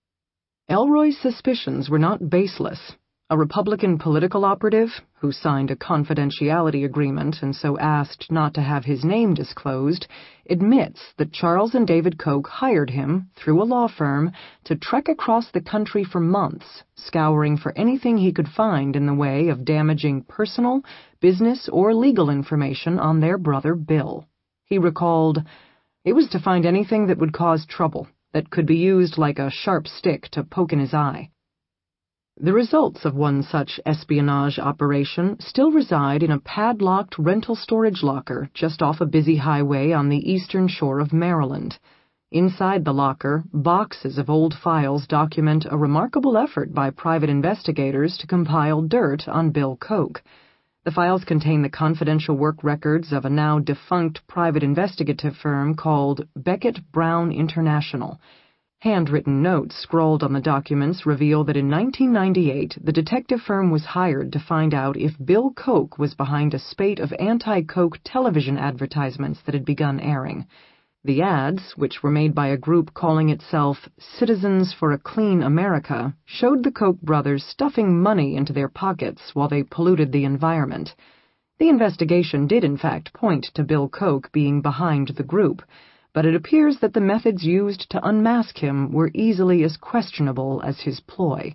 [SPEAKER 1] Elroy's suspicions were not baseless. A Republican political operative, who signed a confidentiality agreement and so asked not to have his name disclosed, admits that Charles and David Koch hired him, through a law firm, to trek across the country for months, scouring for anything he could find in the way of damaging personal, business, or legal information on their brother Bill. He recalled, "It was to find anything that would cause trouble, that could be used like a sharp stick to poke in his eye." The results of one such espionage operation still reside in a padlocked rental storage locker just off a busy highway on the eastern shore of Maryland. Inside the locker, boxes of old files document a remarkable effort by private investigators to compile dirt on Bill Koch. The files contain the confidential work records of a now defunct private investigative firm called Beckett Brown International. Handwritten notes scrawled on the documents reveal that in nineteen ninety-eight, the detective firm was hired to find out if Bill Koch was behind a spate of anti-Koch television advertisements that had begun airing. The ads, which were made by a group calling itself Citizens for a Clean America, showed the Koch brothers stuffing money into their pockets while they polluted the environment. The investigation did in fact point to Bill Koch being behind the group, but it appears that the methods used to unmask him were easily as questionable as his ploy.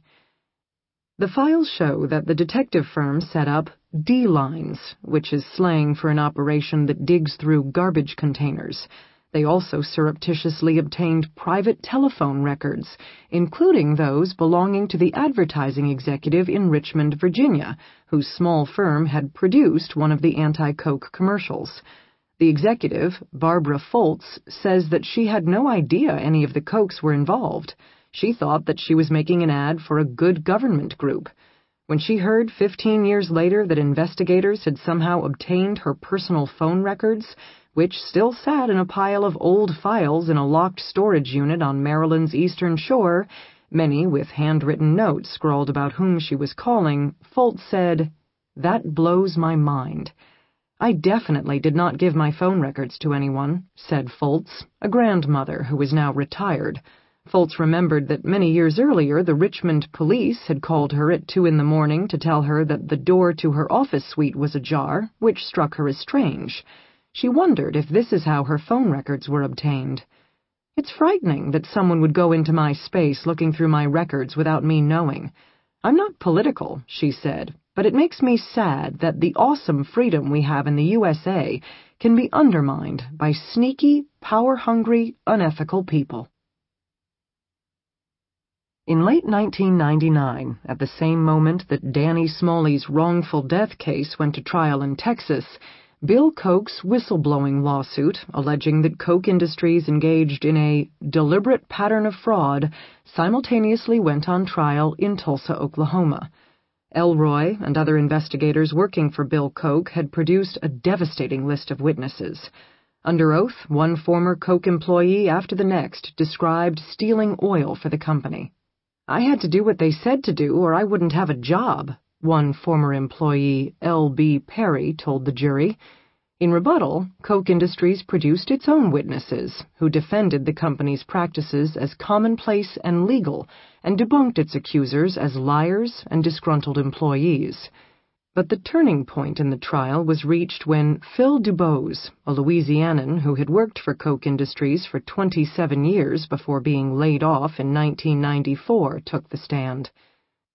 [SPEAKER 1] The files show that the detective firm set up D-lines, which is slang for an operation that digs through garbage containers. They also surreptitiously obtained private telephone records, including those belonging to the advertising executive in Richmond, Virginia, whose small firm had produced one of the anti-Koch commercials. The executive, Barbara Foltz, says that she had no idea any of the Kochs were involved. She thought that she was making an ad for a good government group. When she heard fifteen years later that investigators had somehow obtained her personal phone records, which still sat in a pile of old files in a locked storage unit on Maryland's eastern shore, many with handwritten notes scrawled about whom she was calling, Foltz said, "That blows my mind." "I definitely did not give my phone records to anyone," said Foltz, a grandmother who was now retired. Foltz remembered that many years earlier the Richmond police had called her at two in the morning to tell her that the door to her office suite was ajar, which struck her as strange. She wondered if this is how her phone records were obtained. "It's frightening that someone would go into my space looking through my records without me knowing. I'm not political," she said, "but it makes me sad that the awesome freedom we have in the U S A can be undermined by sneaky, power-hungry, unethical people." In late nineteen ninety-nine, at the same moment that Danny Smalley's wrongful death case went to trial in Texas, Bill Koch's whistleblowing lawsuit, alleging that Koch Industries engaged in a deliberate pattern of fraud, simultaneously went on trial in Tulsa, Oklahoma. Elroy and other investigators working for Bill Koch had produced a devastating list of witnesses. Under oath, one former Koch employee after the next described stealing oil for the company. "I had to do what they said to do or I wouldn't have a job," one former employee, L B Perry, told the jury. In rebuttal, Koch Industries produced its own witnesses, who defended the company's practices as commonplace and legal, and debunked its accusers as liars and disgruntled employees. But the turning point in the trial was reached when Phil Dubose, a Louisianan who had worked for Koch Industries for twenty-seven years before being laid off in nineteen ninety-four, took the stand.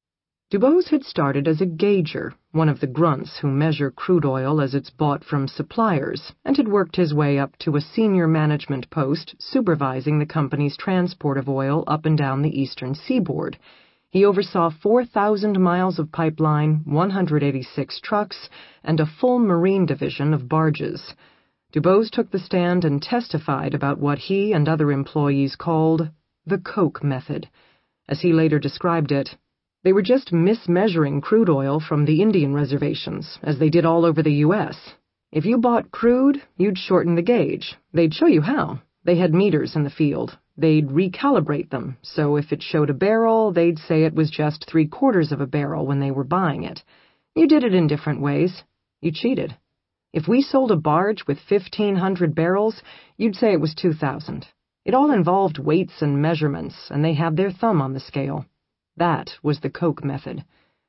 [SPEAKER 1] DuBose had started as a gauger, one of the grunts who measure crude oil as it's bought from suppliers, and had worked his way up to a senior management post supervising the company's transport of oil up and down the eastern seaboard. He oversaw four thousand miles of pipeline, one hundred eighty-six trucks, and a full marine division of barges. DuBose took the stand and testified about what he and other employees called the Coke method. As he later described it, they were just mismeasuring crude oil from the Indian reservations, as they did all over the U S If you bought crude, you'd shorten the gauge. They'd show you how. They had meters in the field. They'd recalibrate them, so if it showed a barrel, they'd say it was just three-quarters of a barrel when they were buying it. You did it in different ways. You cheated. If we sold a barge with fifteen hundred barrels, you'd say it was two thousand. It all involved weights and measurements, and they had their thumb on the scale. That was the Coke method.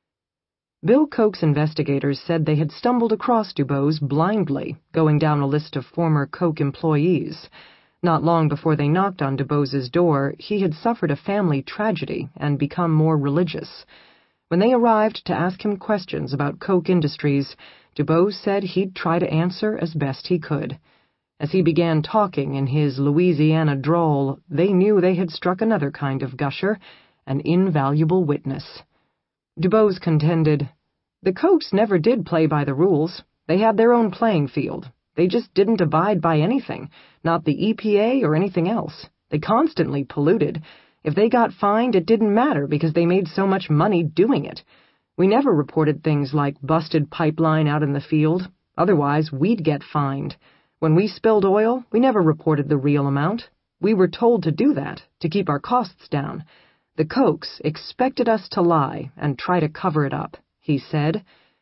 [SPEAKER 1] Bill Koch's investigators said they had stumbled across DuBose blindly, going down a list of former Coke employees. Not long before they knocked on DuBose's door, he had suffered a family tragedy and become more religious. When they arrived to ask him questions about Coke Industries, DuBose said he'd try to answer as best he could. As he began talking in his Louisiana drawl, they knew they had struck another kind of gusher, an invaluable witness. DuBose contended, "The Kochs never did play by the rules. They had their own playing field. They just didn't abide by anything, not the E P A or anything else. They constantly polluted. If they got fined, it didn't matter because they made so much money doing it. We never reported things like busted pipeline out in the field. Otherwise, we'd get fined. When we spilled oil, we never reported the real amount. We were told to do that, to keep our costs down. The Kochs expected us to lie and try to cover it up," he said.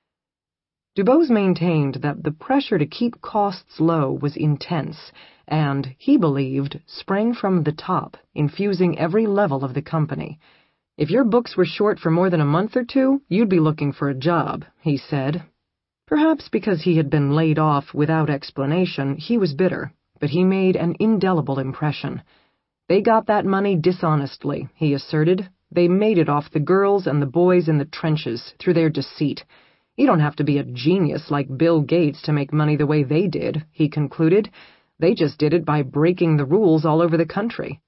[SPEAKER 1] DuBose maintained that the pressure to keep costs low was intense and, he believed, sprang from the top, infusing every level of the company. "If your books were short for more than a month or two, you'd be looking for a job," he said. Perhaps because he had been laid off without explanation, he was bitter, but he made an indelible impression. "They got that money dishonestly," he asserted. "They made it off the girls and the boys in the trenches, through their deceit. You don't have to be a genius like Bill Gates to make money the way they did," he concluded. "They just did it by breaking the rules all over the country."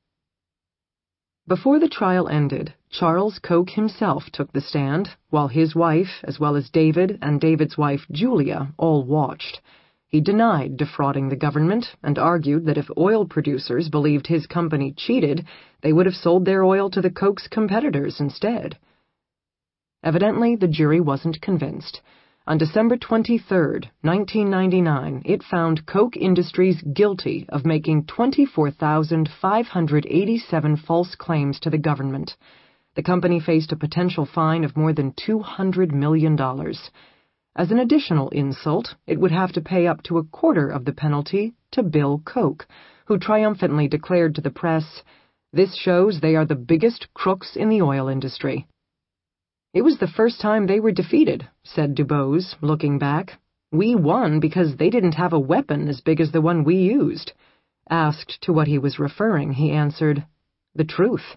[SPEAKER 1] Before the trial ended, Charles Koch himself took the stand, while his wife, as well as David and David's wife Julia, all watched. He denied defrauding the government and argued that if oil producers believed his company cheated, they would have sold their oil to the Koch's competitors instead. Evidently, the jury wasn't convinced. On December twenty-third, nineteen ninety-nine, it found Coke Industries guilty of making twenty-four thousand five hundred eighty-seven false claims to the government. The company faced a potential fine of more than two hundred million dollars. As an additional insult, it would have to pay up to a quarter of the penalty to Bill Koch, who triumphantly declared to the press, "This shows they are the biggest crooks in the oil industry." "It was the first time they were defeated," said DuBose, looking back. "We won because they didn't have a weapon as big as the one we used." Asked to what he was referring, he answered, "The truth."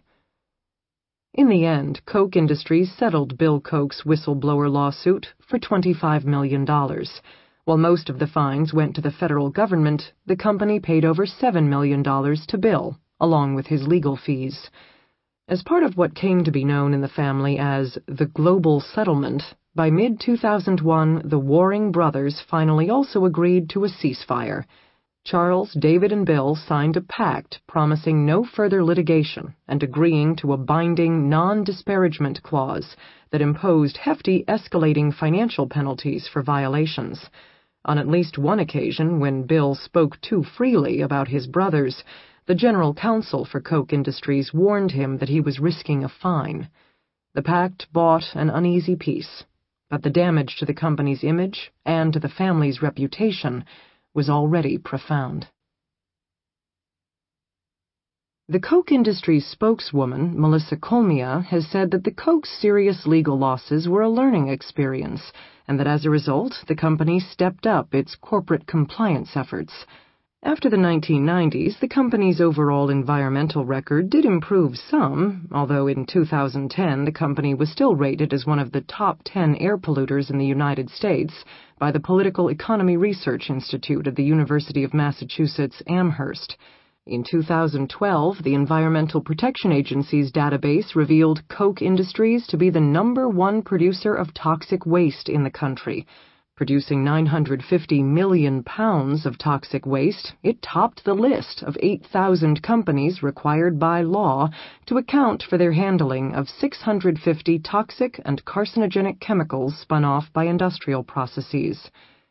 [SPEAKER 1] In the end, Coke Industries settled Bill Koch's whistleblower lawsuit for twenty-five million dollars. While most of the fines went to the federal government, the company paid over seven million dollars to Bill, along with his legal fees. As part of what came to be known in the family as the Global Settlement, by mid two thousand one, the warring brothers finally also agreed to a ceasefire. Charles, David, and Bill signed a pact promising no further litigation and agreeing to a binding non-disparagement clause that imposed hefty escalating financial penalties for violations. On at least one occasion, when Bill spoke too freely about his brothers, the general counsel for Coke Industries warned him that he was risking a fine. The pact bought an uneasy peace, but the damage to the company's image and to the family's reputation was already profound. The Coke Industries spokeswoman, Melissa Colmia, has said that the Koch's serious legal losses were a learning experience, and that as a result, the company stepped up its corporate compliance efforts. After the nineteen nineties, the company's overall environmental record did improve some, although in two thousand ten the company was still rated as one of the top ten air polluters in the United States by the Political Economy Research Institute at the University of Massachusetts Amherst. In two thousand twelve, the Environmental Protection Agency's database revealed Koch Industries to be the number one producer of toxic waste in the country. Producing nine hundred fifty million pounds of toxic waste, it topped the list of eight thousand companies required by law to account for their handling of six hundred fifty toxic and carcinogenic chemicals spun off by industrial processes.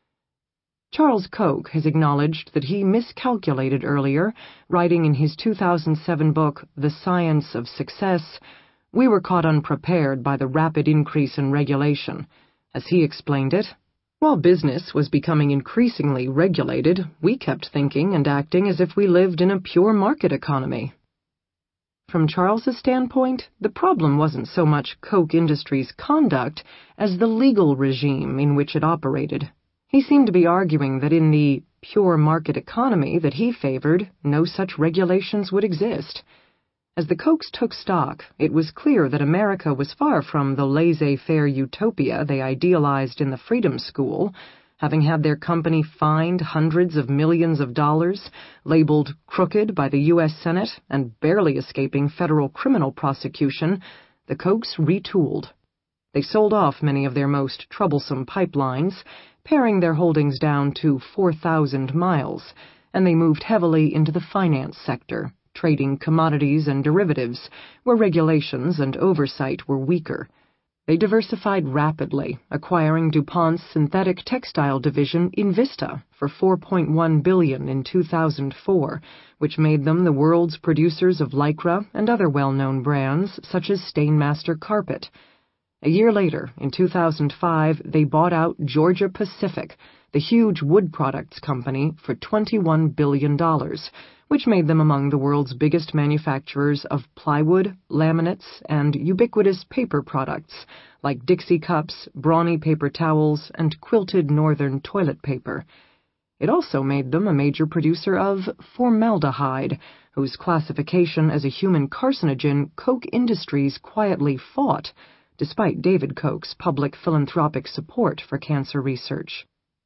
[SPEAKER 1] Charles Koch has acknowledged that he miscalculated earlier, writing in his two thousand seven book, The Science of Success, "We were caught unprepared by the rapid increase in regulation." As he explained it, while business was becoming increasingly regulated, we kept thinking and acting as if we lived in a pure market economy. From Charles's standpoint, the problem wasn't so much Koch Industries' conduct as the legal regime in which it operated. He seemed to be arguing that in the pure market economy that he favored, no such regulations would exist. As the Kochs took stock, it was clear that America was far from the laissez-faire utopia they idealized in the Freedom School, having had their company fined hundreds of millions of dollars, labeled crooked by the U S Senate, and barely escaping federal criminal prosecution. The Kochs retooled. They sold off many of their most troublesome pipelines, paring their holdings down to four thousand miles, and they moved heavily into the finance sector, trading commodities and derivatives, where regulations and oversight were weaker. They diversified rapidly, acquiring DuPont's synthetic textile division Invista for four point one billion dollars in two thousand four, which made them the world's producers of Lycra and other well-known brands such as Stainmaster Carpet. A year later, in two thousand five, they bought out Georgia-Pacific, the huge wood products company, for twenty-one billion dollars, which made them among the world's biggest manufacturers of plywood, laminates, and ubiquitous paper products, like Dixie cups, brawny paper towels, and quilted northern toilet paper. It also made them a major producer of formaldehyde, whose classification as a human carcinogen Koch Industries quietly fought, despite David Koch's public philanthropic support for cancer research.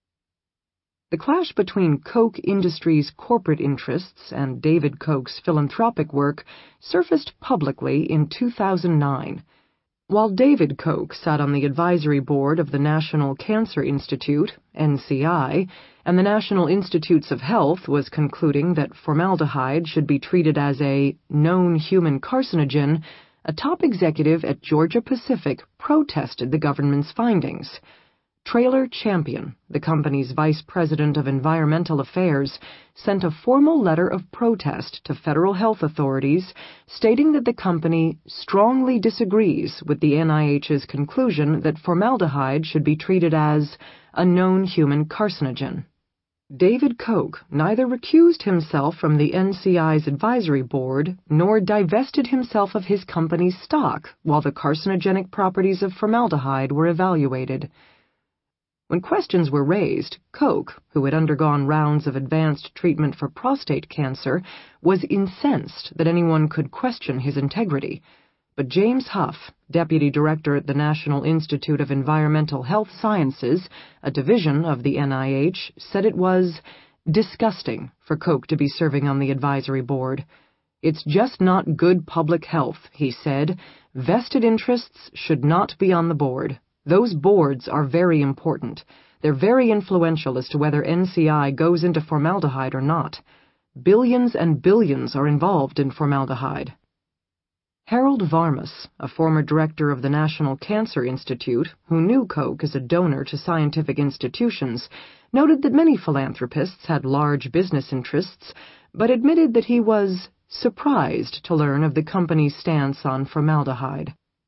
[SPEAKER 1] The clash between Koch Industries' corporate interests and David Koch's philanthropic work surfaced publicly in two thousand nine. While David Koch sat on the advisory board of the National Cancer Institute, N C I, and the National Institutes of Health was concluding that formaldehyde should be treated as a known human carcinogen, a top executive at Georgia-Pacific protested the government's findings. Traylor Champion, the company's vice president of environmental affairs, sent a formal letter of protest to federal health authorities stating that the company strongly disagrees with the N I H's conclusion that formaldehyde should be treated as a known human carcinogen. David Koch neither recused himself from the N C I's advisory board nor divested himself of his company's stock while the carcinogenic properties of formaldehyde were evaluated. When questions were raised, Koch, who had undergone rounds of advanced treatment for prostate cancer, was incensed that anyone could question his integrity. But James Huff, deputy director at the National Institute of Environmental Health Sciences, a division of the N I H, said it was disgusting for Koch to be serving on the advisory board. "It's just not good public health," he said. "Vested interests should not be on the board. Those boards are very important. They're very influential as to whether N C I goes into formaldehyde or not. Billions and billions are involved in formaldehyde." Harold Varmus, a former director of the National Cancer Institute, who knew Koch as a donor to scientific institutions, noted that many philanthropists had large business interests, but admitted that he was surprised to learn of the company's stance on formaldehyde.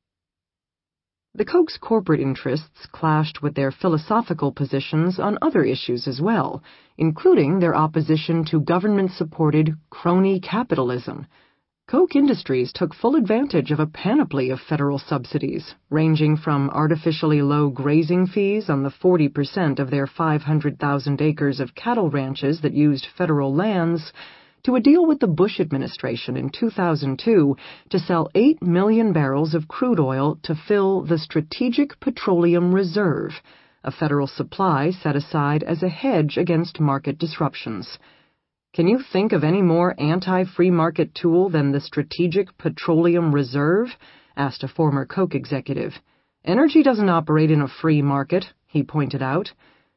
[SPEAKER 1] The Koch's corporate interests clashed with their philosophical positions on other issues as well, including their opposition to government-supported crony capitalism. Koch Industries took full advantage of a panoply of federal subsidies, ranging from artificially low grazing fees on the forty percent of their five hundred thousand acres of cattle ranches that used federal lands, to a deal with the Bush administration in two thousand two to sell eight million barrels of crude oil to fill the Strategic Petroleum Reserve, a federal supply set aside as a hedge against market disruptions. Can you think of any more anti-free market tool than the Strategic Petroleum Reserve? Asked a former Koch executive. Energy doesn't operate in a free market, he pointed out.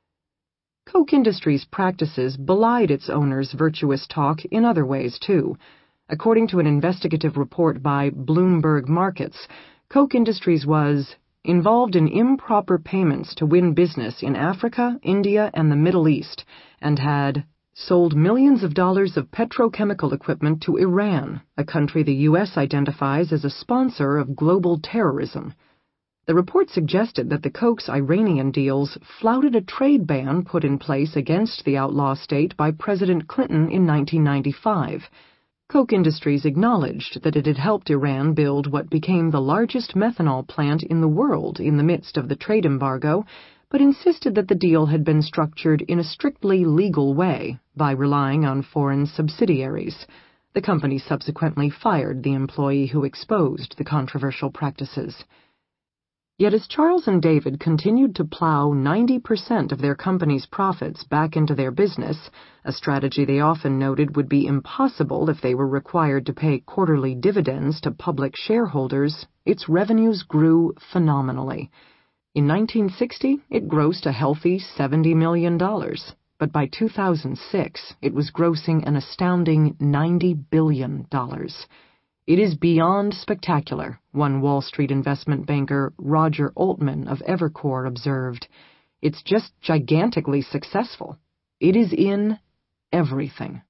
[SPEAKER 1] Koch Industries' practices belied its owner's virtuous talk in other ways, too. According to an investigative report by Bloomberg Markets, Koch Industries was involved in improper payments to win business in Africa, India, and the Middle East, and had sold millions of dollars of petrochemical equipment to Iran, a country the U S identifies as a sponsor of global terrorism. The report suggested that the Koch's Iranian deals flouted a trade ban put in place against the outlaw state by President Clinton in nineteen ninety-five. Koch Industries acknowledged that it had helped Iran build what became the largest methanol plant in the world in the midst of the trade embargo, but insisted that the deal had been structured in a strictly legal way by relying on foreign subsidiaries. The company subsequently fired the employee who exposed the controversial practices. Yet as Charles and David continued to plow ninety percent of their company's profits back into their business, a strategy they often noted would be impossible if they were required to pay quarterly dividends to public shareholders, its revenues grew phenomenally. In nineteen sixty, it grossed a healthy seventy million dollars, but by two thousand six, it was grossing an astounding ninety billion dollars. It is beyond spectacular, one Wall Street investment banker, Roger Altman of Evercore, observed. It's just gigantically successful. It is in everything.